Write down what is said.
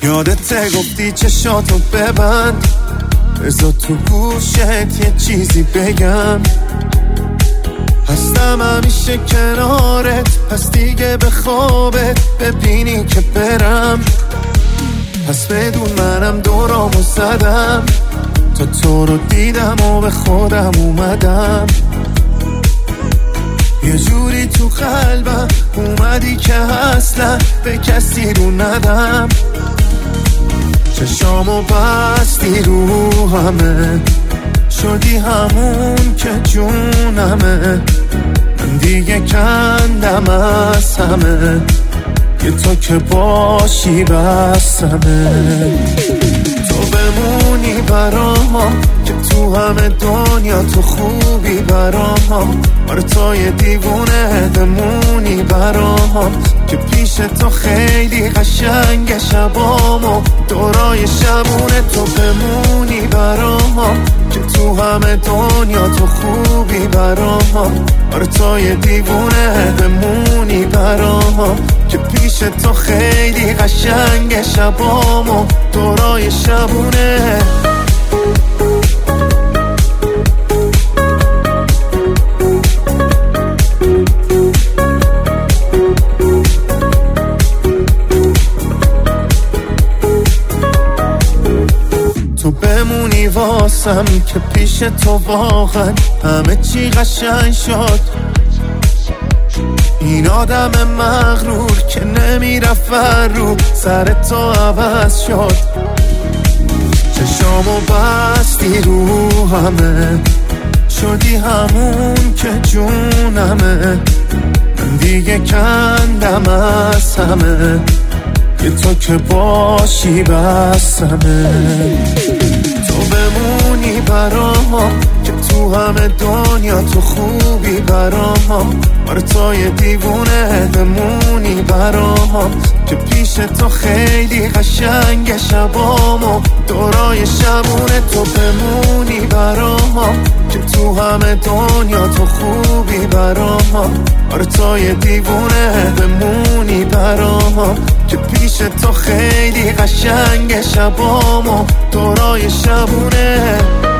یادت گفتی چشاتو ببند، بذار تو گوشت یه چیزی بگم. هستم همیشه کنارت، پس دیگه به خوابت ببینی که برم. پس بدون منم دورامو زدم، تا تو رو دیدم و به خودم اومدم. یه جوری تو قلبم اومدی که اصلا به کسی رو ندم. چشامو بستی رو همه، شدی همون که جونمه. من دیگه کندم از همه، یه تو که باشی بسمه. تو بمونی برام که تو همه دنیا تو خوبی برام. آره تو یه دیوونه بمونی برام، که پیش تو خیلی قشنگ شبام و دورای شبونه. تو بمونی برام که تو همه دنیا تو خوبی برام. آره تو یه دیوونه بمونی برام، که پیش تو خیلی قشنگ شبام و دورای شبونه. تو بمونی واسم که پیش تو واقعا همه چی قشنگ شد. این آدم مغرور که نمیرفت رو سر تو عوض شد. چشامو بستی رو همه، شدی همون که جونمه. من دیگه کندم از همه، یه تو که باشی بسمه. تو بمونی برام که تو همه دنیا تو خوبی برام. آره تو یه دیوونه بمونی برام، که پیش تو خیلی قشنگ شبام و دورای شبونه. تو بمونی برام که تو همه دنیا تو خوبی برام. آره تو یه دیوونه بمونی برام، که پیش تو خیلی قشنگ شبام و دورای شبونه.